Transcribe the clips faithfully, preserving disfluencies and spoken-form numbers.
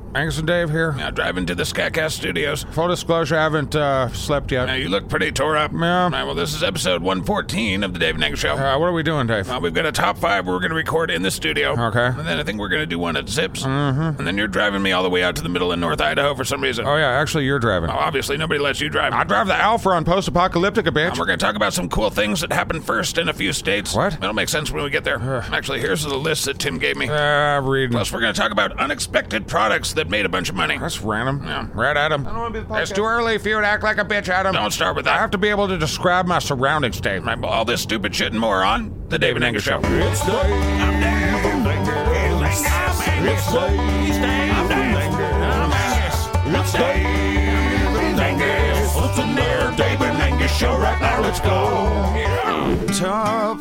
Angus and Dave here. Now driving to the Scatcast Studios. Full disclosure, I haven't uh, slept yet. Now you look pretty tore up. Yeah. Right, well, this is episode one fourteen of the Dave and Angus Show. Uh, what are we doing, Dave? Well, we've got a top five we're going to record in the studio. Okay. And then I think we're going to do one at Zips. Mm-hmm. And then you're driving me all the way out to the middle of North Idaho for some reason. Oh, yeah, actually, you're driving. Well, obviously, nobody lets you drive. I drive the Alpha on Post-Apocalyptica, bitch. And we're going to talk about some cool things that happened first in a few states. What? It'll make sense when we get there. Ugh. Actually, here's the list that Tim gave me. Uh, reading. Plus, we're going to talk about unexpected products that made a bunch of money. That's random. Yeah. Right, Adam? I don't want to be the podcast. It's too early for you to act like a bitch, Adam. Don't start with I that. have to be able to describe my surroundings, Dave. Right, well, all this stupid shit and more on the Dave and Angus Show. It's Dave and Angus. It's Dave and Angus. It's Dave and Angus. What's in there? Dave and Angus Show right now. Let's go. Top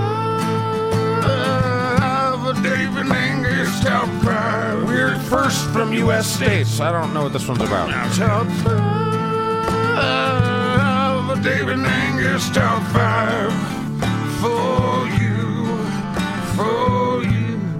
five, Dave and Angus, top five. We're first from U S states. I don't know what this one's about. Top five, Dave and Angus, top five. For you, for you.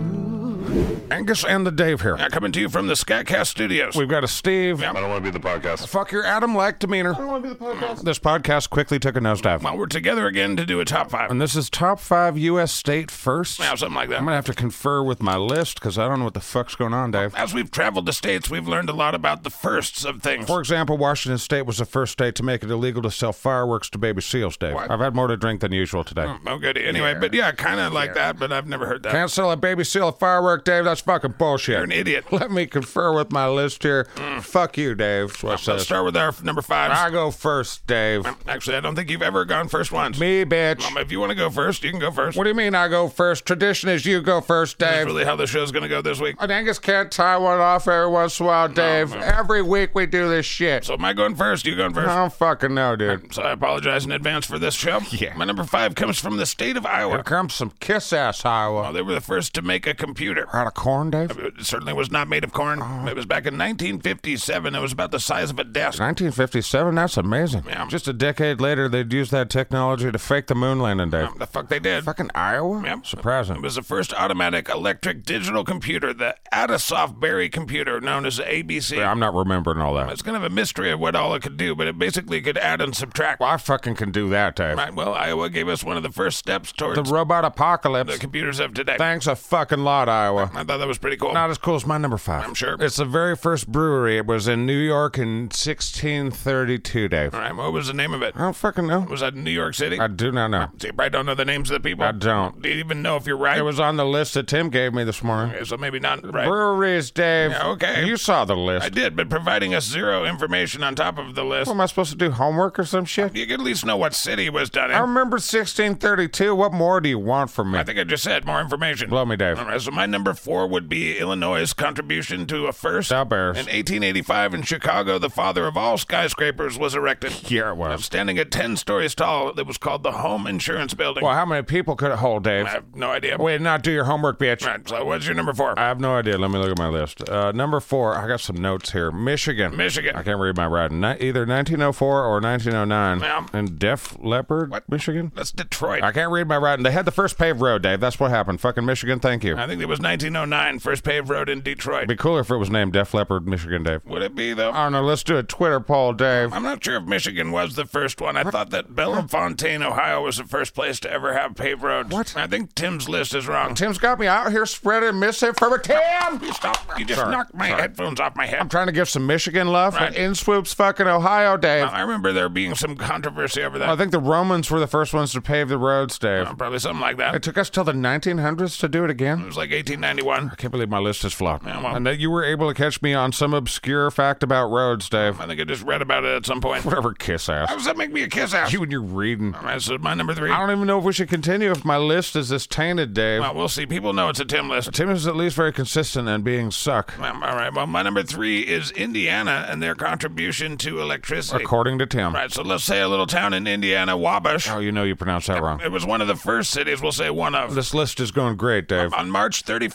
Angus and the Dave here. Now, coming to you from the Scatcast Studios. We've got a Steve. Yeah. I don't want to be the podcast. Fuck your Adam-like demeanor. I don't want to be the podcast. This podcast quickly took a nosedive. Well, we're together again to do a top five. And this is top five U S state first. Yeah, something like that. I'm going to have to confer with my list because I don't know what the fuck's going on, Dave. As we've traveled the states, we've learned a lot about the firsts of things. For example, Washington State was the first state to make it illegal to sell fireworks to baby seals, Dave. What? I've had more to drink than usual today. Oh, goody. Anyway, but yeah, kind of like that, but I've never heard that. Can't sell a baby seal a firework, Dave. That's fucking bullshit. You're an idiot. Let me confer with my list here. Fuck you, Dave. That's what it Let's says. start with our f- number five. I go first, Dave. Actually, I don't think you've ever gone first once. Me, bitch. Um, if you want to go first, you can go first. What do you mean I go first? Tradition is you go first, That's Dave. really how the show's going to go this week. And Angus can't tie one off every once in a while, Dave. no. Every week we do this shit. So am I going first? You going first? I don't fucking know, dude. So I apologize in advance for this show. Yeah. My number five comes from the state of Here Iowa. comes some kiss-ass Iowa. Well, they were the first to make a computer. Out of corn, Dave? It certainly was not made of corn. It was back in nineteen fifty-seven. It was about the size of a desk. nineteen fifty-seven? That's amazing. Yeah. Just a decade later, they'd use that technology to fake the moon landing, Dave. The fuck they did. Fucking Iowa? Yep. It Surprising. was the first automatic electric digital computer, the Adasoft Berry computer, known as A B C. Yeah, I'm not remembering all that. It's kind of a mystery of what all it could do, but it basically could add and subtract. Well, I fucking can do that, Dave. Right, well, Iowa gave us one of the first steps towards The robot the apocalypse. computers of today. Thanks a fucking lot, Iowa. I thought that was pretty cool. Not as cool as my number five. I'm sure. It's the very first brewery. It was in New York in sixteen thirty-two, Dave. All right, what was the name of it? I don't fucking know. Was that in New York City? I do not know. So you probably don't know the names of the people? I don't. Do you even know if you're right? It was on the list that Tim gave me this morning. Okay, so maybe not right. Breweries, Dave. Yeah, okay. You saw the list. I did, but providing us zero information on top of the list, What, am I supposed to do homework or some shit? you could at least know what city it was done in. I remember sixteen thirty-two. What more do you want from me? I think I just said more information. Blow me, Dave. All right, so my number four would be Illinois' contribution to a first. Stop Bears. In eighteen eighty-five in Chicago, the father of all skyscrapers was erected. Yeah, it was. Standing at ten stories tall, it was called the Home Insurance Building. Well, how many people could it hold, Dave? I have no idea. Wait, not do your homework, bitch. Right, so what's your number four? I have no idea. Let me look at my list. Uh, number four, I got some notes here. Michigan. Michigan. I can't read my writing. Ni- either nineteen oh four or nineteen oh nine. Yeah. And Def Leppard, What? Michigan? That's Detroit. I can't read my writing. They had the first paved road, Dave. That's what happened. Fucking Michigan, thank you. I think it was nineteen oh nine, first paved road in Detroit. It'd be cooler if it was named Def Leppard, Michigan, Dave. Would it be, though? I don't know. Let's do a Twitter poll, Dave. I'm not sure if Michigan was the first one. I thought that Bellefontaine, Ohio was the first place to ever have paved roads. What? I think Tim's list is wrong. Tim's got me out here spreading misinformation. Tim! You stop. You just Sorry. knocked my Sorry. headphones off my head. I'm trying to give some Michigan love. Right. And in swoops fucking Ohio, Dave. I remember there being some controversy over that. I think the Romans were the first ones to pave the roads, Dave. Uh, probably something like that. It took us till the nineteen hundreds to do it It again. was like eighteen ninety-one. I can't believe my list is flopped. Yeah, well- And that you were able to catch me on some obscure fact about roads, Dave. I think I just read about it at some point. Whatever, kiss How ass. does that make me a kiss ass? You and your reading. All right, so my number three. I don't even know if we should continue if my list is this tainted, Dave. Well, we'll see. People know it's a Tim list. Tim is at least very consistent in being suck, Um, all right. Well, my number three is Indiana and their contribution to electricity. according to Tim. Right. So let's say a little town in Indiana, Wabash. Oh, you know you pronounced that wrong. It was one of the first cities. We'll say one of. This list is going great, Dave. On March thirty-first,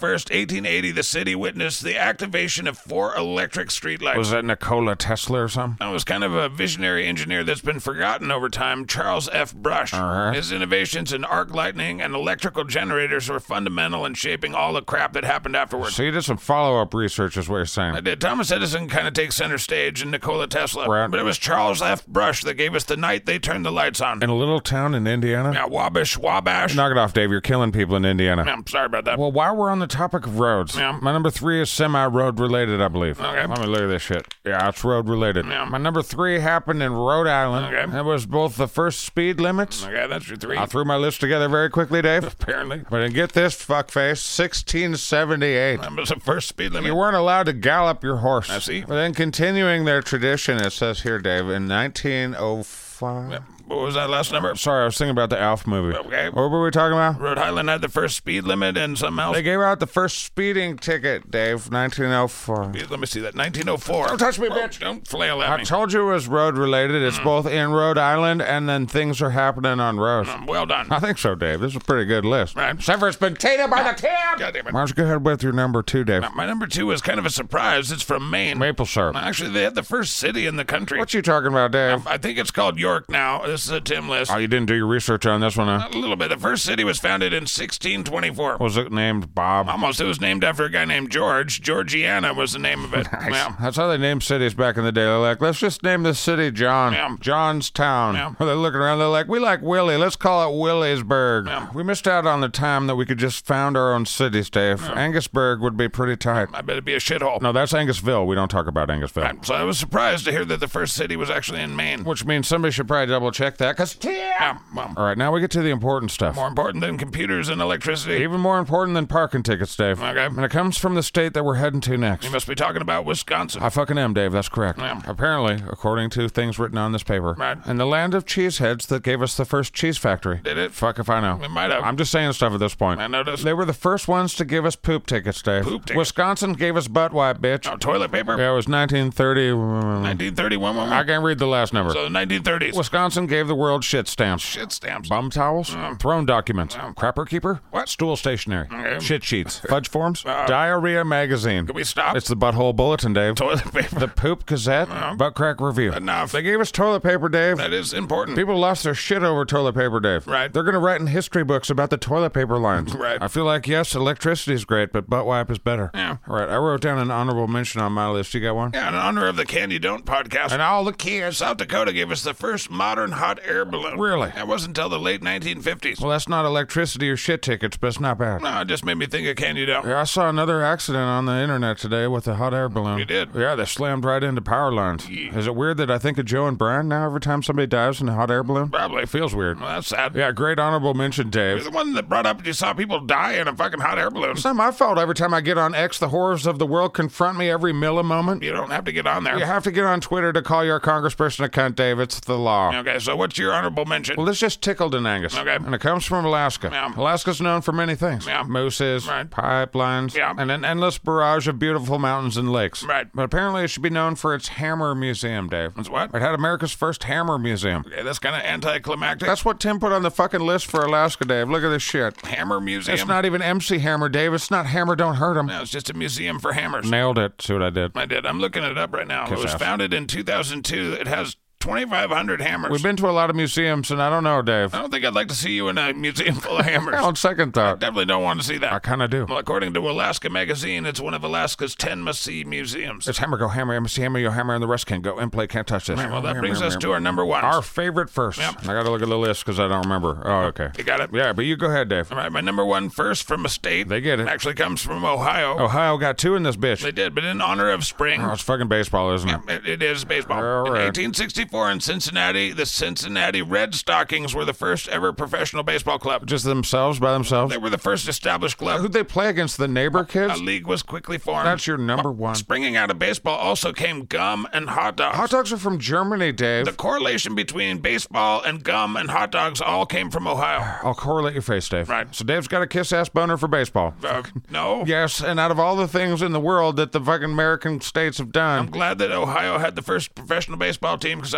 nineteen eighty, the city witnessed the activation of four electric streetlights. Was that Nikola Tesla or something? That was kind of a visionary engineer that's been forgotten over time, Charles F. Brush. Uh-huh. His innovations in arc lightning and electrical generators were fundamental in shaping all the crap that happened afterwards. So you did some follow-up research is what you're saying. I did. Thomas Edison kind of takes center stage in Nikola Tesla. Right. But it was Charles F. Brush that gave us the night they turned the lights on. In a little town in Indiana? Yeah, Wabash, Wabash. Knock it off, Dave. You're killing people in Indiana. Yeah, I'm sorry about that. Well, while we're on the topic of roads, Yeah. my number three is semi-road related, I believe. Okay. Let me look at this shit. Yeah, it's road related. Yeah. My number three happened in Rhode Island. Okay. It was both the first speed limits. Okay, that's your three. I threw my list together very quickly, Dave. Apparently. But then get this, fuckface, sixteen seventy-eight. That was the first speed limit. You weren't allowed to gallop your horse. I see. But then continuing their tradition, it says here, Dave, in nineteen oh five. What was that last number? Sorry, I was thinking about the Alf movie. Okay. What were we talking about? Rhode Island had the first speed limit and something else. They gave out the first speeding ticket, Dave, nineteen oh four. Let me see that. nineteen oh four. Don't touch me, Whoa, bitch. Don't flail at I me. told you it was road related. It's both in Rhode Island and then things are happening on roads. Um, well done. I think so, Dave. This is a pretty good list. Right. Except for it's been tainted by the tip. God damn it. Why don't you go ahead with your number two, Dave? My number two is kind of a surprise. It's from Maine. Maple syrup. Actually, they had the first city in the country. What you talking about, Dave? I think it's called York now. This is a Tim list. Oh, you didn't do your research on this one, huh? A little bit. The first city was founded in sixteen twenty-four. Was it named Bob? Almost. It was named after a guy named George. Georgiana was the name of it. Nice. Yeah. That's how they named cities back in the day. They're like, let's just name this city John. Yeah. Johnstown. Yeah. They're looking around. They're like, we like Willie. Let's call it Williesburg. Yeah. We missed out on the time that we could just found our own cities, Dave. Angusburg would be pretty tight. I bet it'd be a shithole. No, that's Angusville. We don't talk about Angusville. Right. So I was surprised to hear that the first city was actually in Maine. Which means somebody should probably double check that, because... Yeah. Well, All right, now we get to the important stuff. more important than computers and electricity. Even more important than parking tickets, Dave. Okay. And it comes from the state that we're heading to next. You must be talking about Wisconsin. I fucking am, Dave. That's correct. Yeah. Apparently, according to things written on this paper, Right. in the land of cheeseheads that gave us the first cheese factory. Did it? Fuck if I know. We might have. I'm just saying stuff at this point. I noticed. They were the first ones to give us poop tickets, Dave. Poop tickets? Wisconsin gave us butt wipe, bitch. Oh, toilet paper? Yeah, it was nineteen thirty. nineteen thirty-one. one, I one? can't read the last number. So the nineteen thirties. Wisconsin gave the world shit stamps. Shit stamps. Bum towels, throne documents, crapper keeper, What? stool stationery, Okay. shit sheets, fudge forms, Uh, diarrhea magazine. Can we stop? It's the Butthole Bulletin, Dave. Toilet paper. The Poop Gazette, Butt Crack Review. Enough. They gave us toilet paper, Dave. That is important. People lost their shit over toilet paper, Dave. Right. They're going to write in history books about the toilet paper lines. Right. I feel like, yes, electricity is great, but butt wipe is better. Yeah. All right, I wrote down an honorable mention on my list. You got one? Yeah, in honor of the Can You Don't podcast. And all the kids. South Dakota gave us the first modern hot air balloon. Really? That wasn't until the late nineteen fifties. Well, that's not electricity or shit tickets, but it's not bad. No, it just made me think of Can You Don't. Yeah, I saw another accident on the internet today with a hot air balloon. You did? Yeah, they slammed right into power lines. Yeah. Is it weird that I think of Joe and Brian now every time somebody dives in a hot air balloon? Probably. It feels weird. Well, that's sad. Yeah, great honorable mention, You're Dave. the one that brought up you saw people die in a fucking hot air balloon. It's not my fault every time I get on X, the horrors of the world confront me every millimoment. You don't have to get on there. You have to get on Twitter to call your congressperson a cunt, Dave. It's the law. Okay, so what's your honorable mention? Well, this just tickled in Angus. Okay. And it comes from Alaska. Yeah. Alaska's known for many things. Yeah. Mooses, Right. pipelines, Yeah. and an endless barrage of beautiful mountains and lakes. Right. But apparently it should be known for its Hammer Museum, Dave. It's what? It had America's first Hammer Museum. Okay, that's kind of anticlimactic. That's what Tim put on the fucking list for Alaska, Dave. Look at this shit. Hammer Museum. It's not even M C Hammer, Dave. It's not Hammer, don't hurt him. No, it's just a museum for hammers. Nailed it. See what I did? I did. I'm looking it up right now. Kiss it was ass. founded in two thousand two. It has twenty-five hundred hammers. We've been to a lot of museums, and I don't know, Dave. I don't think I'd like to see you in a museum full of hammers. On second thought, Definitely don't want to see I that. kind of do. Well, according to Alaska Magazine, it's one of Alaska's ten must-see museums. It's Hammer, go Hammer, M C Hammer, yo Hammer, and the rest can't go. M play, can't touch this. Well, that brings us to our number one. Our favorite first. Yep. I got to look at the list because I don't remember. Oh, okay. You got it? Yeah, but you go ahead, Dave. All right, my number one first from a state. They get it. Actually comes from Ohio. Ohio got two in this bitch. They did, but in honor of spring. Oh, it's fucking baseball, isn't it? It, it is baseball. All In right. eighteen sixty-four in Cincinnati, the Cincinnati Red Stockings were the first ever professional baseball club. Just themselves, by themselves? They were the first established club. Who'd they play against? The neighbor A kids? league was quickly formed. That's your number one. Springing out of baseball also came gum and hot dogs. Hot dogs are from Germany, Dave. The correlation between baseball and gum and hot dogs all came from Ohio. I'll correlate your face, Dave. Right. So Dave's got a kiss-ass boner for baseball. Uh, no. Yes, and out of all the things in the world that the fucking American states have I'm done, glad that Ohio had the first professional baseball team because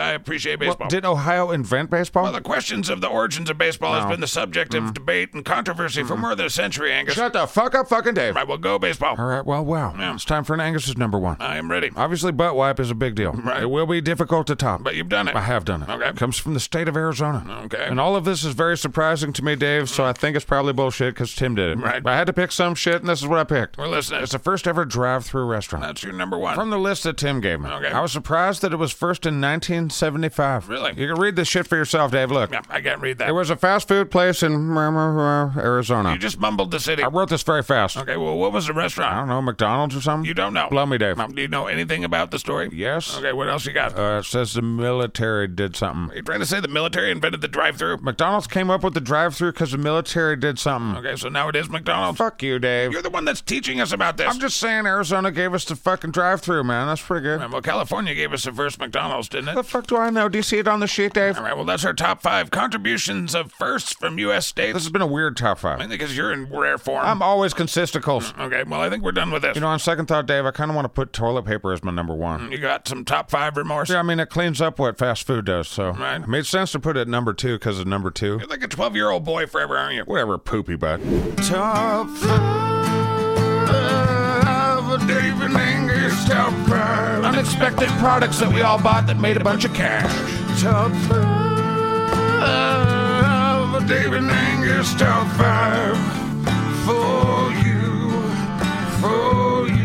I appreciate baseball. Well, did Ohio invent baseball? Well, the questions of the origins of baseball No. has been the subject of Mm. debate and controversy for more than a century, Angus. Shut the fuck up, fucking Dave. Right, well, go baseball. All right, well, wow. Yeah. It's time for an Angus's number one. I am ready. Obviously, butt wipe is a big deal. Right. It will be difficult to top. But you've done it. I have done it. Okay. It comes from the state of Arizona. Okay. And all of this is very surprising to me, Dave, so I think it's probably bullshit because Tim did it. Right. But I had to pick some shit, and this is what I picked. We're listening. It's the first ever drive-through restaurant. That's your number one. From the list that Tim gave me. Okay. I was surprised that it was first in nineteen seventy-five. Really? You can read this shit for yourself, Dave. Look. Yeah, I can't read that. It was a fast food place in Arizona. You just mumbled the city. I wrote this very fast. Okay, well, what was the I restaurant? don't know, McDonald's or something? You don't know. Blow me, Dave. Um, do you know anything about the story? Yes. Okay, what else you got? Uh, it says the military did something. Are you trying to say the military invented the drive-thru? McDonald's came up with the drive-thru because the military did something. Okay, so now it is McDonald's. Fuck you, Dave. You're the one that's teaching us about this. I'm just saying Arizona gave us the fucking drive-thru, man. That's pretty good. Right, well, California gave us the first McDonald's, didn't it? The fuck do I know? Do you see it on the sheet, Dave? All right, well, that's our top five contributions of firsts from U S states. This has been a weird top five. I think because you're in rare form. I'm always consisticals. Okay, well, I think we're done with this. You know, on second thought, Dave, I kind of want to put toilet paper as my number one. You got some top five remorse? Yeah, I mean, it cleans up what fast food does, so Right. it made sense to put it at number two because of number two. You're like a twelve-year-old boy forever, aren't you? Whatever, poopy butt. Top five, Dave and Angus, top five. Unexpected products that we all bought that made a bunch of cash. Top five, Dave and Angus, top five. For you, for you.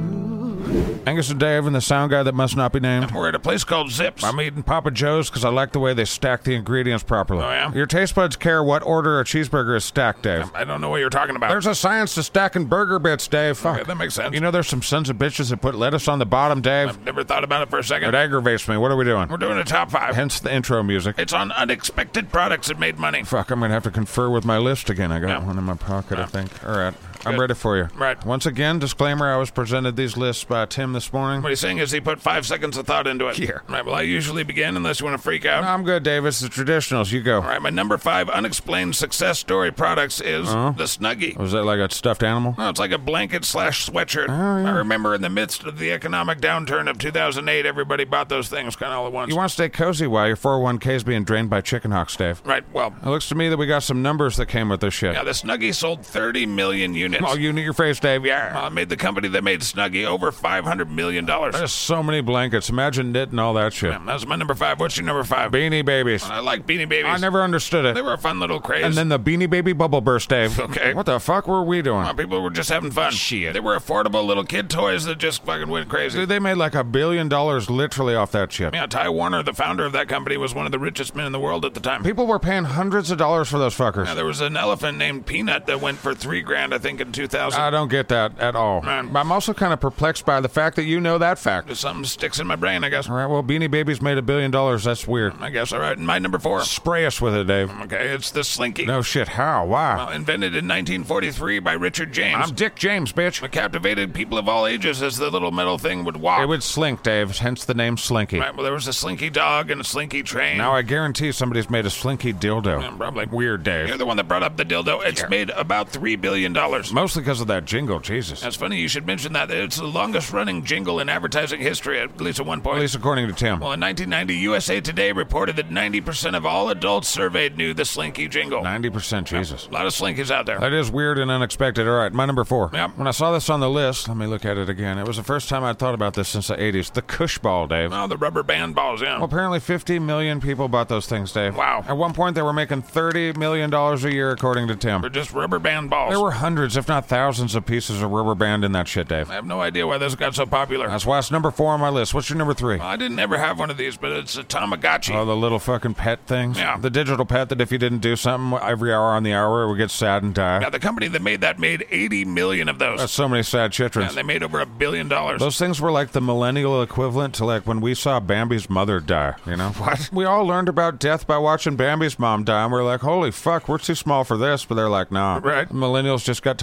Angus and Dave and the sound guy that must not be named. We're at a place called Zips. I'm eating Papa Joe's because I like the way they stack the ingredients properly. Oh, yeah? Your taste buds care what order a cheeseburger is stacked, Dave. I don't know what you're talking about. There's a science to stacking burger bits, Dave. Fuck. Okay, that makes sense. You know there's some sons of bitches that put lettuce on the bottom, Dave? I've never thought about it for a It second. aggravates me. What are we doing? We're doing a top five. Hence the intro music. It's on unexpected products that made money. Fuck, I'm going to have to confer with my list again. I got Yeah. one in my pocket, I Yeah. think. All right. I'm Good. ready for you. Right. Once again, disclaimer, I was presented these lists by Tim this morning. What he's saying is he put five seconds of thought into it. Yeah. Right, well, I usually begin unless you want to freak out. No, I'm good, Dave. It's the traditionals. You go. All right, my number five unexplained success story products is Uh-huh. the Snuggie. Was that like a stuffed animal? No, it's like a blanket slash sweatshirt. Oh, yeah. I remember in the midst of the economic downturn of two thousand eight, everybody bought those things kind of all at once. You want to stay cozy while your four oh one k is being drained by chicken hawks, Dave. Right, well, It looks to me that we got some numbers that came with this shit. yeah, the Snuggie sold thirty million units. Oh, you need your face, Dave. Yeah. Uh, made the company that made Snuggie over five hundred million dollars. There's so many blankets. Imagine knitting all that shit. That's my number five. What's your number five? Beanie Babies. I like Beanie Babies. I never understood They it. were a fun little craze. And then the Beanie Baby bubble burst, Dave. Okay. What the fuck were we doing? Uh, people were just having fun. Shit. They were affordable little kid toys that just fucking went crazy. Dude, they made like a billion dollars literally off that shit. Yeah, Ty Warner, the founder of that company, was one of the richest men in the world at the time. People were paying hundreds of dollars for those fuckers. Yeah, there was an elephant named Peanut that went for three grand, I think, in two thousand. I don't get that at all. Man. I'm also kind of perplexed by the fact that you know that fact. Just something sticks in my brain, I guess. All right, well, Beanie Babies made a billion dollars. That's weird. I guess, all right. And my number four. Spray us with it, Dave. Okay, it's the Slinky. No shit. How? Why? Well, invented in nineteen forty-three by Richard James. I'm Dick James, bitch. It captivated people of all ages as the little metal thing would walk. It would slink, Dave, hence the name Slinky. Right, well, there was a Slinky dog and a Slinky train. Now I guarantee somebody's made a Slinky dildo. Yeah, probably. Weird, Dave. You're the one that brought up the dildo. It's Yeah. made about three billion dollars. Mostly because of that jingle, Jesus. That's funny you should mention that. It's the longest running jingle in advertising history, at least at one point. At least according to Tim. Well, in nineteen ninety, U S A Today reported that ninety percent of all adults surveyed knew the Slinky jingle. ninety percent, Jesus. A lot of Slinkies out there. That is weird and unexpected. All right, my number four. Yep. When I saw this on the list, let me look at it again. It was the first time I'd thought about this since the eighties. The Cush Ball, Dave. Oh, the rubber band balls, yeah. Well, apparently fifty million people bought those things, Dave. Wow. At one point, they were making thirty million dollars a year, according to Tim. They're just rubber band balls. There were hundreds, if not thousands, of pieces of rubber band in that shit, Dave. I have no idea why this got so popular. That's why it's number four on my list. What's your number three? I didn't ever have one of these, but it's a Tamagotchi. Oh, the little fucking pet things? Yeah. The digital pet that if you didn't do something every hour on the hour, it would get sad and die. Now, the company that made that made eighty million of those. That's so many sad chitrons. And they made over a billion dollars. Those things were like the millennial equivalent to like when we saw Bambi's mother die, you know? What? We all learned about death by watching Bambi's mom die, and we're like, holy fuck, we're too small for this. But they're like, nah. Right. Millennials just got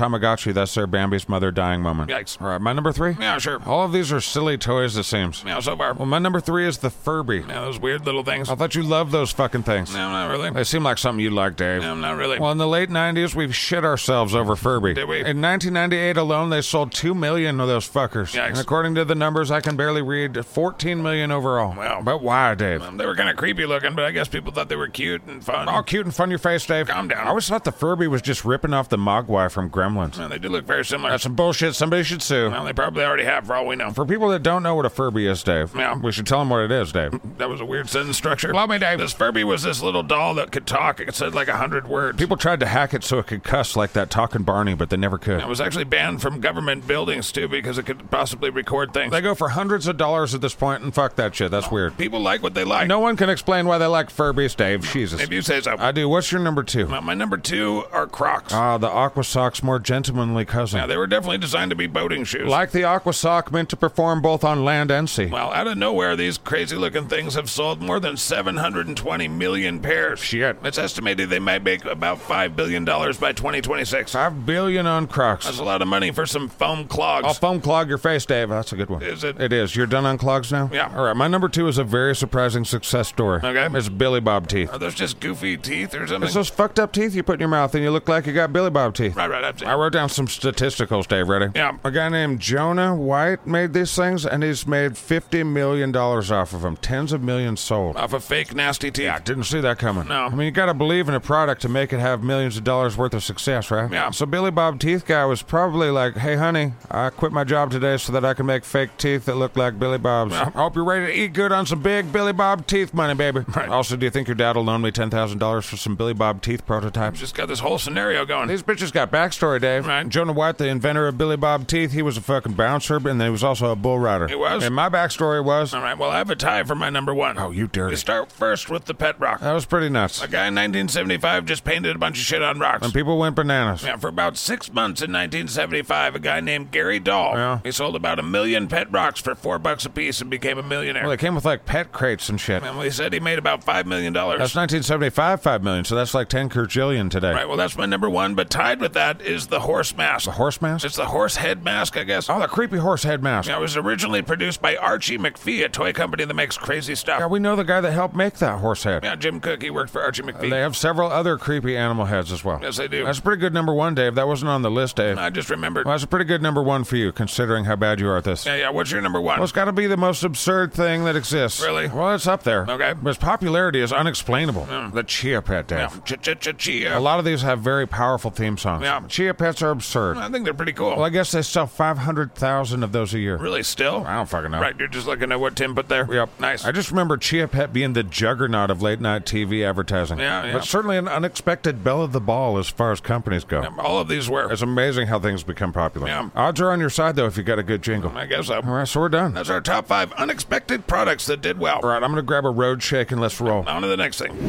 Tamagotchi. That's their Bambi's mother dying moment. Yikes. All right, my number three? Yeah, sure. All of these are silly toys, it seems. Yeah, so far. Well, my number three is the Furby. Yeah, those weird little things. I thought you loved those fucking things. No, not really. They seem like something you like, Dave. No, not really. Well, in the late nineties, we've shit ourselves over Furby. Did we? In nineteen ninety-eight alone, they sold two million of those fuckers. Yikes. And according to the numbers, I can barely read, fourteen million overall. Wow. But why, Dave? Um, they were kind of creepy looking, but I guess people thought they were cute and fun. All cute and fun your face, Dave. Calm down. I always thought the Furby was just ripping off the Mogwai from Gremlins. Well, they do look very similar. That's some bullshit. Somebody should sue. Well, they probably already have, for all we know. For people that don't know what a Furby is, Dave, Yeah. we should tell them what it is, Dave. That was a weird sentence structure. Allow me, Dave. This Furby was this little doll that could talk. It said like a hundred words. People tried to hack it so it could cuss like that talking Barney, but they never could. It was actually banned from government buildings, too, because it could possibly record things. They go for hundreds of dollars at this point, and fuck that shit. That's weird. People like what they like. No one can explain why they like Furbies, Dave. Jesus. If you say so. I do. What's your number two? Well, my number two are Crocs. Ah, the Aqua Sock's more gentlemanly cousin. Yeah, they were definitely designed to be boating shoes. Like the Aqua Sock, meant to perform both on land and sea. Well, out of nowhere, these crazy-looking things have sold more than seven hundred twenty million pairs. Shit. It's estimated they might make about five billion dollars by twenty twenty-six. Five billion on Crocs. That's a lot of money for some foam clogs. I'll foam clog your face, Dave. That's a good one. Is it? It is. You're done on clogs now? Yeah. All right, my number two is a very surprising success story. Okay. It's Billy Bob teeth. Are those just goofy teeth or something? It's those fucked up teeth you put in your mouth and you look like you got Billy Bob teeth. Right, right, I've I wrote down some statisticals, Dave. Ready? Yeah. A guy named Jonah White made these things, and he's made fifty million dollars off of them. Tens of millions sold. Off of fake nasty teeth. Yeah, didn't see that coming. No. I mean, you gotta believe in a product to make it have millions of dollars worth of success, right? Yeah. So Billy Bob Teeth guy was probably like, hey, honey, I quit my job today so that I can make fake teeth that look like Billy Bob's. Yeah. I hope you're ready to eat good on some big Billy Bob Teeth money, baby. Right. Also, do you think your dad will loan me ten thousand dollars for some Billy Bob Teeth prototypes? Just got this whole scenario going. These bitches got backstory, Dave. Right. Jonah White, the inventor of Billy Bob Teeth, he was a fucking bouncer, and he was also a bull rider. He was? And my backstory was... All right, well, I have a tie for my number one. Oh, you dirty. We start first with the pet rock. That was pretty nuts. A guy in nineteen seventy-five just painted a bunch of shit on rocks. And people went bananas. Yeah, for about six months in nineteen seventy-five, a guy named Gary Dahl, Yeah. he sold about a million pet rocks for four bucks a piece and became a millionaire. Well, they came with, like, pet crates and shit. And he said he made about five million dollars. That's nineteen seventy-five, five million, so that's like ten quadrillion today. Right, well, that's my number one, but tied with that is the horse mask. The horse mask? It's the horse head mask, I guess. Oh, the creepy horse head mask. Yeah, it was originally produced by Archie McPhee, a toy company that makes crazy stuff. Yeah, we know the guy that helped make that horse head. Yeah, Jim Cook, he worked for Archie McPhee. They have several other creepy animal heads as well. Yes, they do. That's a pretty good number one, Dave. That wasn't on the list, Dave. I just remembered. Well, that's a pretty good number one for you, considering how bad you are at this. Yeah, yeah, what's your number one? Well, it's got to be the most absurd thing that exists. Really? Well, it's up there. Okay. But its popularity is unexplainable. The Chia Pet, Dave. Yeah, ch-ch-ch-chia. A lot of these have very powerful theme songs. Yeah. Chia Pets are absurd. I think they're pretty cool. Well, I guess they sell five hundred thousand of those a year. Really, still? I don't fucking know. Right, you're just looking at what Tim put there? Yep. Nice. I just remember Chia Pet being the juggernaut of late night T V advertising. Yeah, yeah. But certainly an unexpected belle of the ball as far as companies go. Yeah, all of these were. It's amazing how things become popular. Yeah. Odds are on your side, though, if you got a good jingle. I guess so. All right, so we're done. That's our top five unexpected products that did well. All right, I'm going to grab a road shake and let's roll. On to the next thing.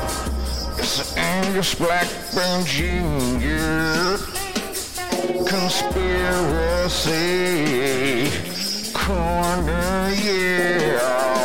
It's Angus Blackburn Junior Conspiracy Corner, yeah.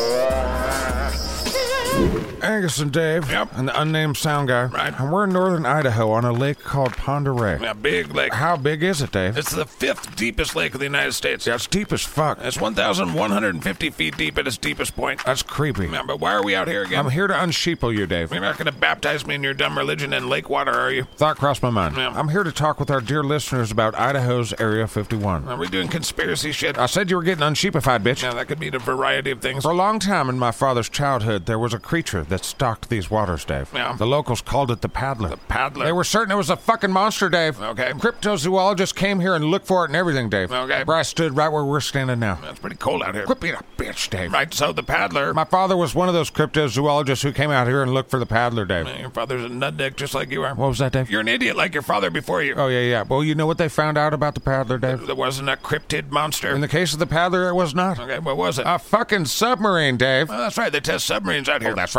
Angus and Dave, Yep. and the unnamed sound guy. Right. And we're in northern Idaho on a lake called Pend Oreille. Yeah, big lake. How big is it, Dave? It's the fifth deepest lake of the United States. Yeah, it's deep as fuck. It's one thousand one hundred fifty feet deep at its deepest point. That's creepy. Yeah, but why are we out here again? I'm here to unsheeple you, Dave. You're not going to baptize me in your dumb religion in lake water, are you? Thought crossed my mind. Yeah. I'm here to talk with our dear listeners about Idaho's Area fifty-one. Are we doing conspiracy shit? I said you were getting unsheepified, bitch. Yeah, that could mean a variety of things. For a long time in my father's childhood, there was a creature that stalked these waters, Dave. Yeah. The locals called it the Paddler. The Paddler. They were certain it was a fucking monster, Dave. Okay. Cryptozoologists came here and looked for it and everything, Dave. Okay. Where I stood right where we're standing now. That's pretty cold out here. Quit being a bitch, Dave. Right, so the Paddler. My father was one of those cryptozoologists who came out here and looked for the Paddler, Dave. Your father's a nutdick just like you are. What was that, Dave? You're an idiot like your father before you. Oh, yeah, yeah. Well, you know what they found out about the Paddler, Dave? There wasn't a cryptid monster. In the case of the Paddler, it was not. Okay, what was it? A fucking submarine, Dave. Well, that's right, they test submarines out here. Oh, that's right. We're four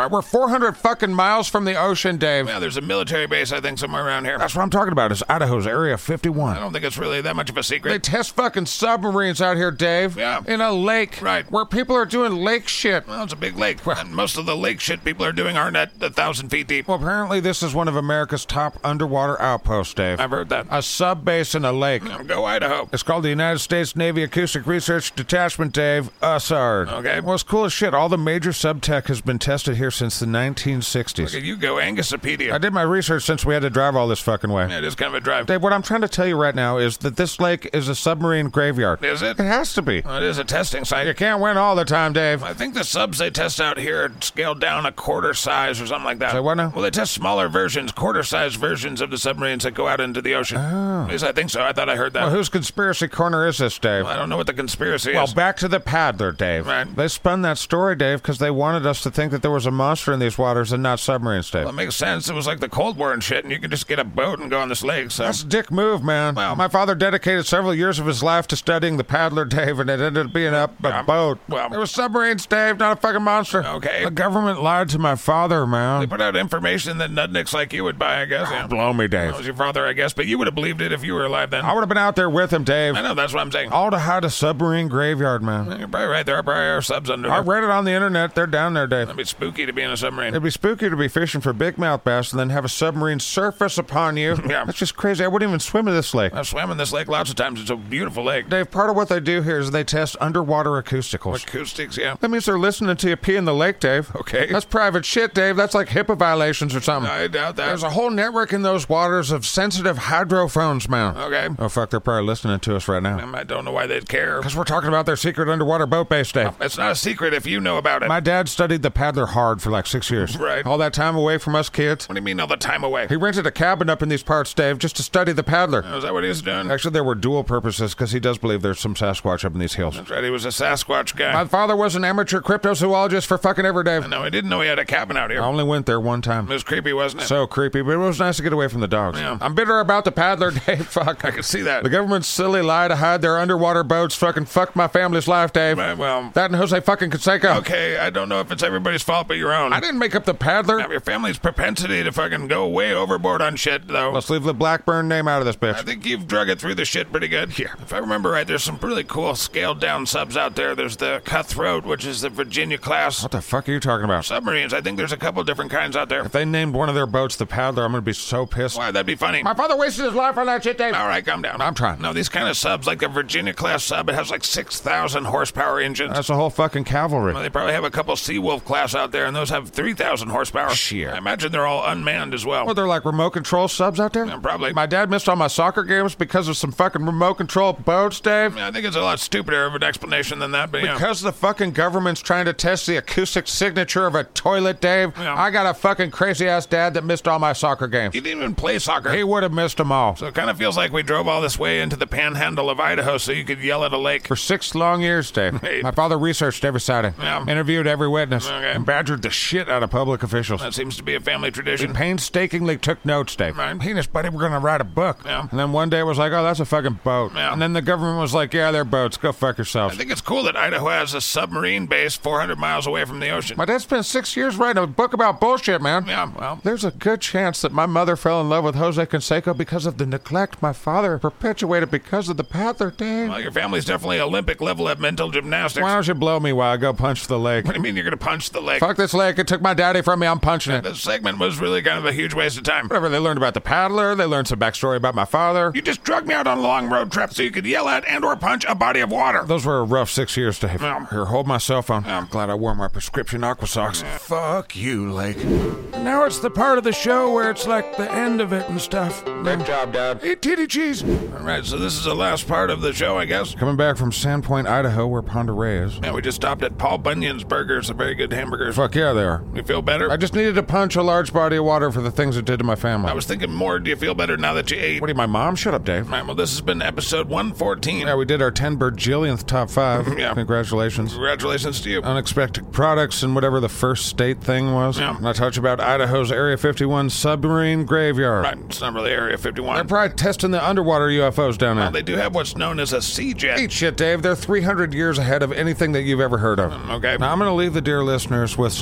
four hundred fucking miles from the ocean, Dave. Yeah, there's a military base, I think, somewhere around here. That's what I'm talking about, is Idaho's Area fifty-one. I don't think it's really that much of a secret. They test fucking submarines out here, Dave. Yeah. In a lake. Right. Where people are doing lake shit. Well, it's a big lake. And most of the lake shit people are doing aren't at a thousand feet deep. Well, apparently this is one of America's top underwater outposts, Dave. I've heard that. A sub base in a lake. Yeah, go Idaho. It's called the United States Navy Acoustic Research Detachment, Dave. U S A R D. Okay. Well, it's cool as shit. All the major sub-tech has been tested here since the nineteen sixties. Look at you go, Angusopedia. I did my research since we had to drive all this fucking way. Yeah, it is kind of a drive. Dave, what I'm trying to tell you right now is that this lake is a submarine graveyard. Is it? It has to be. Well, it is a testing site. You can't win all the time, Dave. I think the subs they test out here are scaled down a quarter size or something like that. Say what now? Well, they test smaller versions, quarter-size versions of the submarines that go out into the ocean. Oh. At least I think so. I thought I heard that. Well, whose conspiracy corner is this, Dave? Well, I don't know what the conspiracy Well, is. back to the paddler, Dave. Right. They spun that story, Dave, because they wanted us to think that there was a monster in these waters and not submarines, Dave. Well, it makes sense. It was like the Cold War and shit, and you could just get a boat and go on this lake, so... That's a dick move, man. Well- my father dedicated several years of his life to studying the paddler, Dave, and it ended up being up a Yeah, boat. well- It was submarines, Dave, not a fucking monster. Okay. The government lied to my father, They man. put out information that nutnicks like you would buy, I guess. Yeah. Blow me, That Dave. was your father, I guess, but you would have believed it if you were alive then. I would have been out there with him, Dave. I know, that's what I'm saying. All to hide a submarine graveyard, man. You're probably right. There are probably are subs under I there. read it on the internet. They're down there, Dave. It'd be spooky to be in a submarine. It'd be spooky to be fishing for big mouth bass and then have a submarine surface upon you. Yeah. That's just crazy. I wouldn't even swim in this lake. I've swam in this lake lots of times. It's a beautiful lake. Dave, part of what they do here is they test underwater acousticals. Acoustics, yeah. That means they're listening to you pee in the lake, Dave. Okay. That's private shit, Dave. That's like HIPAA violations or something. I doubt that. There's a whole network in those waters of sensitive hydrophones, man. Okay. Oh, fuck, they're probably listening to us right now. Um, I don't know why they'd care. Because we're talking about their secret underwater boat base, Dave. It's not a secret if you know about it. My dad studied the paddler hard for like six years. Right. All that time away from us kids. What do you mean all the time away? He rented a cabin up in these parts, Dave, just to study the paddler. Oh, is that what he was doing? Actually, there were dual purposes because he does believe there's some Sasquatch up in these hills. That's right. He was a Sasquatch guy. My father was an amateur cryptozoologist for fucking ever, Dave. No, I didn't know he had a cabin out here. I only went there one time. It was creepy, wasn't it? So creepy, but it was nice to get away from the dogs. Yeah. I'm bitter about the paddler, Dave. Fuck. I can see that. The government's silly lie to hide their underwater boats fucking fucked my family's life, Dave. Right, well, That and Jose fucking Canseco. okay, I don't know if it's everybody's fault but your own. I didn't make up the paddler. Now, your family's propensity to fucking go way overboard on shit, though. Let's leave the Blackburn name out of this I bitch. think you've drug it through the shit pretty good. Yeah. If I remember right, there's some really cool scaled down subs out there. There's the Cutthroat, which is the Virginia class What the fuck are you talking about? submarines. I think there's a couple different kinds out there. If they named one of their boats the paddler, I'm gonna be so pissed. Why, that'd be funny. My father wasted his life on that shit, Dave. All right, calm down. I'm trying. No, these kind of subs, like the Virginia class sub, it has like six thousand horsepower engines. That's a whole fucking cavalry. Well, they probably have a couple Seawolf class out there, and those have three thousand horsepower. Shit. I imagine they're all unmanned as well. Well, they're like remote control subs out there? Yeah, probably. My dad missed all my soccer games because of some fucking remote control boats, Dave. I think it's a lot stupider of an explanation than that, but yeah. Because the fucking government's trying to test the acoustic signature of a toilet, Dave, Yeah. I got a fucking crazy-ass dad that missed all my soccer games. You didn't even play soccer. He would have missed them all. So it kind of feels like we drove all this way into the panhandle of Idaho so you could yell at a lake. For six long years, Dave. Hey. My father researched every sighting, Yeah. interviewed every witness, Okay. and badgered the shit out of public officials. That seems to be a family He tradition. painstakingly took notes, Dave. Right. He and his buddy were going to write a book. Yeah. And then one day it was like, oh, that's a fucking boat. Yeah. And then the government was like, yeah, they're boats. Go fuck I yourselves. think it's cool that Idaho has a submarine base four hundred miles away from the ocean. My dad spent six years writing a book about bullshit, man. Yeah, well, There's a good chance that my mother fell in love with Jose Canseco because of the neglect my father perpetuated because of the paddler, Dave. well, your family's definitely Olympic level at mental gymnastics. Why don't you blow me while I go punch the lake? What do you mean you're going to punch the lake? Fuck this lake. It took my daddy from me. I'm punching it. This segment was really kind of a huge waste of time. Whatever. They learned about the paddler. They learned some backstory about my father. You just drugged me out on a long road trip so you could yell at and or punch a body of water. Those were a rough six years, Dave. Yeah. Here, hold my cell phone. I'm glad I wore my prescription aqua socks. Fuck you, Lake. Now it's the part of the show where it's like the end of it and stuff. Good job, Dad. Hey, titty cheese. All right, so this is the last part of the show, I guess. Coming back from Sandpoint, Idaho, where Ponderay is. Yeah, we just stopped at Paul Bunyan's Burgers, a very good hamburger. Fuck yeah, they are. You feel better? I just needed to punch a large body of water for the things it did to my family. I was thinking more. Do you feel better now that you ate? What are you, my mom? Shut up, Dave. All right, well, this has been episode one fourteen. Yeah, we did our ten bajillionth top five. Yeah. Congratulations. Congratulations to you. Unexpected products and whatever the first state thing was. Yeah. And I talked about Idaho's Area fifty-one submarine graveyard. Right, it's not really Area fifty-one. They're probably testing the underwater U F Os down there. Well, they do have what's known as a C-jet. Eat shit, Dave. They're three hundred years ahead of anything that you've ever heard of. Okay. Now, I'm going to leave the dear listeners with something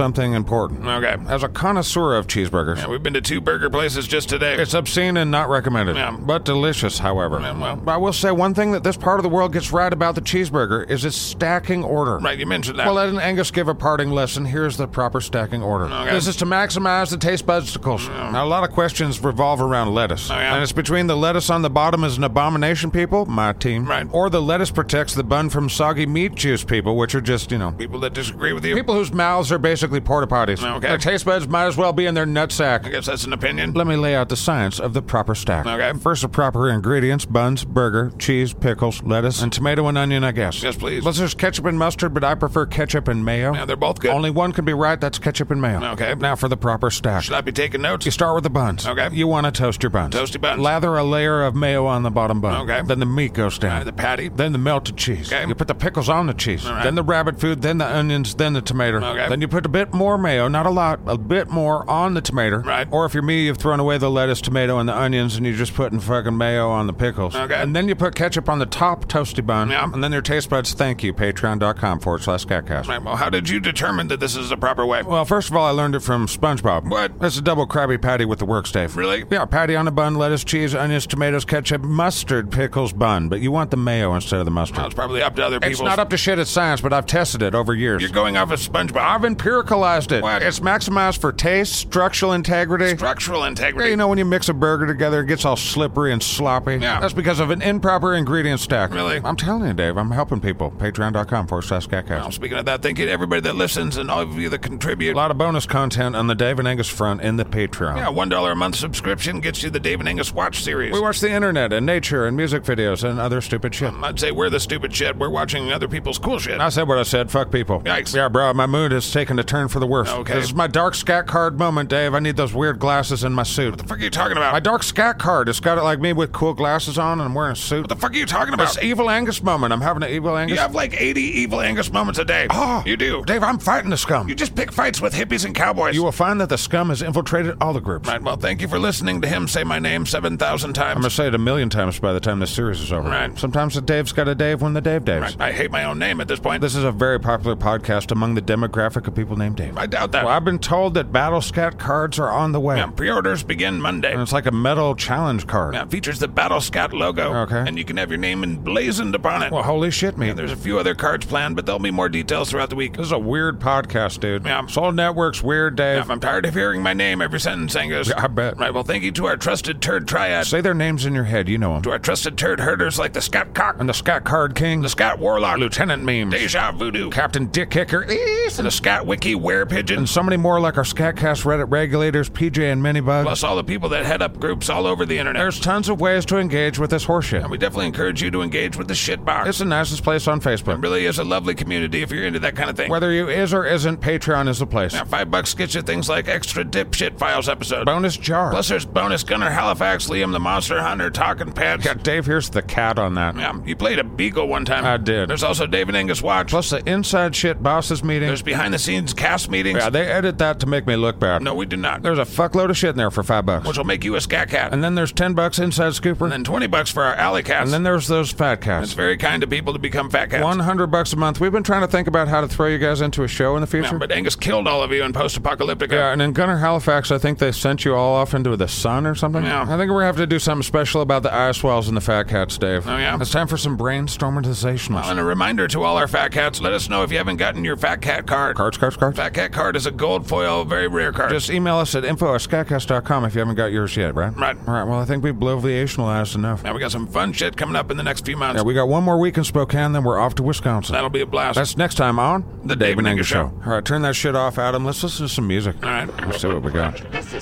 important. Okay. As a connoisseur of cheeseburgers, Yeah, we've been to two burger places just today. it's obscene and not recommended, Yeah. but delicious, however. Yeah, well. I will say one thing that this part of the world gets right about the cheeseburger is its stacking order. Right, you mentioned that. Well, letting Angus give a parting lesson, here's the proper stacking order. Okay. This is to maximize the taste budsicles. Now, a lot of questions revolve around lettuce. Oh, yeah? And it's between the lettuce on the bottom is an abomination people, my team, Right. or the lettuce protects the bun from soggy meat juice people, which are just, you know, People that disagree with you? people whose mouths are basically porta potties. Okay. Their taste buds might as well be in their I nutsack. guess that's an opinion. Let me lay out the science of the proper stack. Okay. First, the proper ingredients: buns, burger, cheese, pickles, lettuce, and tomato and onion, I guess. Yes, please. Let's just ketchup and mustard, but I prefer ketchup and mayo. Yeah, they're both good. Only one can be right, that's ketchup and mayo. Okay. Now for the proper stack. Should I be taking notes? You start with the buns. Okay. You want to toast your buns. Toasty buns. Lather a layer of mayo on the bottom bun. Okay. Then the meat goes down. Uh, the patty. Then the melted cheese. Okay. You put the pickles on the cheese. All right. Then the rabbit food, then the onions, then the tomato. Okay. Then you put a bit more mayo, not a lot, a bit more on the tomato. Right. Or if you're me, you've thrown away the lettuce, tomato, and the onions, and you're just putting fucking mayo on the pickles. Okay. And then you put ketchup on the top toasty bun. Yeah. And then your taste buds thank you. Patreon.com forward slash Scatcast. Right, well, how did you determine that this is the proper way? Well, first of all, I learned it from SpongeBob. What? That's a double Krabby Patty with the works, Dave. Really? Yeah, patty on a bun, lettuce, cheese, onions, tomatoes, ketchup, mustard, pickles, bun. But you want the mayo instead of the mustard. Well, it's probably up to other people. It's not up to shit, it's science, but I've tested it over years. You're going off of SpongeBob. I've empiricalized it. What? It's maximized for taste, structural integrity. Structural Yeah, integrity. you know when you mix a burger together, it gets all slippery and sloppy? Yeah. That's because of an improper ingredient stack. Really? I'm telling you, Dave, I'm helping people. Patreon.com forward slash Well, Scatcast. speaking of that, thank you to everybody that listens and all of you that contribute. A lot of bonus content on the Dave and Angus front in the Patreon. Yeah, one dollar a month subscription gets you the Dave and Angus Watch series. We watch the internet and nature and music videos and other stupid shit. I'd say we're the stupid shit. We're watching other people's cool shit. I said what I said. Fuck people. Yikes. Yeah, bro, my mood has taken a turn for the worse. Okay. This is my dark scat card moment, Dave. I need those weird glasses in my suit. What the fuck are you talking about? My dark scat card. It's got it like me with cool glasses on and I'm wearing a suit. What the fuck are you talking about? This evil Angus moment. I'm having an evil Angus. You have like eighty evil Angus moments a day. Oh, You do. Dave, I'm fighting the scum. You just pick fights with hippies and cowboys. You will find that the scum has infiltrated all the groups. Right, well, thank you for listening to him say my name seven thousand times. I'm going to say it a million times by the time this series is over. Right. Sometimes the Dave's got a Dave when the Dave Daves. Right, I hate my own name at this point. This is a very popular podcast among the demographic of people named Dave. I doubt that. Well, I've been told that Battle Scat cards are on the way. Yeah, pre-orders begin Monday. And it's like a metal challenge card. Yeah, features the Battle Scat logo. Okay. And you can have your name emblazoned upon it. Well, holy shit, me. Yeah, there's a few other cards planned, but there'll be more details throughout the week. This is a weird podcast, dude. Yeah. Soul Network's weird, Dave. Yeah, I'm tired of hearing my name every sentence, Angus. Yeah, I bet. Right, well, thank you to our trusted turd triad. Say their names in your head, you know them. To our trusted turd herders like the Scat Cock, And the Scat Card King, the Scat Warlock, Lieutenant Memes, Deja Voodoo, Captain Dick Kicker, East, and the Scat Wiki Were Pigeon, and so many more like our Scatcast Reddit regulators, P J and Minibug. plus all the people that head up groups all over the internet. There's tons of ways to engage with this horseshit. And we definitely encourage you to engage with the shit box. It's the nicest place on It Facebook. really is a lovely community if you're into that kind of thing. Whether you is or isn't, Patreon is the place. Now, five bucks gets you things like extra dipshit files episode. Bonus jar. Plus, there's bonus Gunnar Halifax, Liam the Monster Hunter, talking pets. Yeah, Dave, here's the cat on that. Yeah, you played a beagle one time. I did. There's also David Angus Watch. Plus the inside shit bosses meeting. There's behind the scenes cast meetings. Yeah, they edit that to make me look bad. No, we do not. There's a fuckload of shit in there for five bucks. Which will make you a scat cat. And then there's ten bucks inside scooper. And then twenty bucks for our alley cats. And then there's those fat it's cats. very kind of people to become fat cats. one hundred bucks a month. We've been trying to think about how to throw you guys into a show in the future. Yeah, but Angus killed all of you in post-apocalyptica. Yeah, and in Gunnar Halifax, I think they sent you all off into the sun or something. Yeah. I think we're going to have to do something special about the ice wells and the fat cats, Dave. Oh, yeah? It's time for some brainstormatizationals. And a reminder to all our fat cats, let us know if you haven't gotten your fat cat card. Cards, cards, cards. Fat cat card is a gold foil, very rare card. Just email us at info at scatcast dot com if you haven't got yours yet, right? Right. All right, well, I think we've bloviationalized enough. Now we got some fun shit coming up in the next few months. Yeah, we got one more week in Spokane, then we're off to Wisconsin. That'll be a blast. That's next time on The Dave and Angus Show. All right, turn that shit off, Adam. Let's listen to some music. All right. Let's see what we got.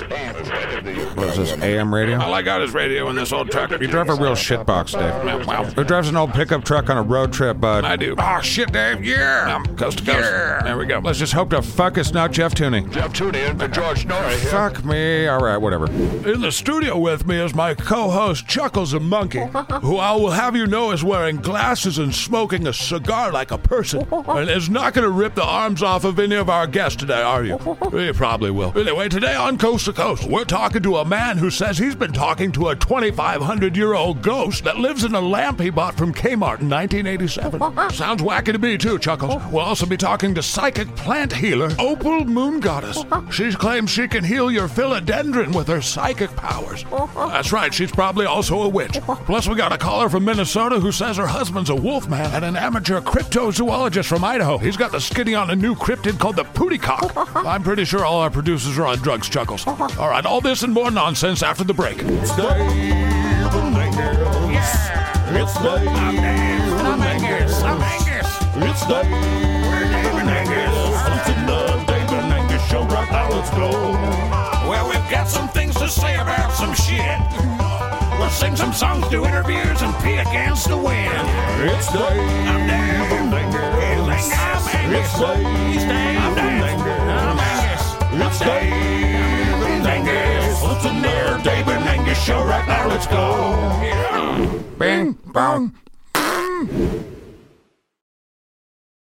What is this, A M radio? All I got is radio in this old truck. You drive a real shitbox, Dave. Yeah, wow. Who drives an old pickup truck on a road trip, bud? I do. Oh, shit, Dave, yeah! Um, coast to coast. Yeah. There we go. Let's just hope to fuck it's not Jeff Tuning. Jeff Tune in for George Norrie here. Fuck me. All right, whatever. In the studio with me is my co-host Chuckles the Monkey, who I will have you know is wearing glasses and smoking a cigar like a person, and is not going to rip the arms off of any of our guests today, are you? You probably will. Anyway, today on Coast to Coast, we're talking to a man who says he's been talking to a twenty-five hundred year old ghost that lives in a lamp he bought from Kmart in nineteen eighty-seven. Sounds wacky to me too, Chuckles. We'll also be talking to psychic plant healer Opal Moon Goddess. She claims she can heal your philodendron with her psychic powers. That's right, she's probably also a witch. Plus, we got a caller from Minnesota who says her husband's a wolfman, and an amateur cryptozoologist from Idaho. He's got the skinny on a new cryptid called the Pootycock. I'm pretty sure all our producers are on drugs, Chuckles. All right, all this and more nonsense after the break. It's Dave and Angus. Yeah. It's Dave and Angus. I'm Angus. It's Dave and Angus. Listen to the Dave and Angus show right now. Let's go. Well, we've got some things to say about some shit. We'll sing some songs, do interviews, and pee against the wind. It's Dave I'm Dave. and Angus. I'm Angus. It's Dave He's Dave. I'm and Dave. I'm Angus. Angus. It's Dave and Angus. Listen there, Dave and Angus show right now. Let's go. Yeah. Bing, bong.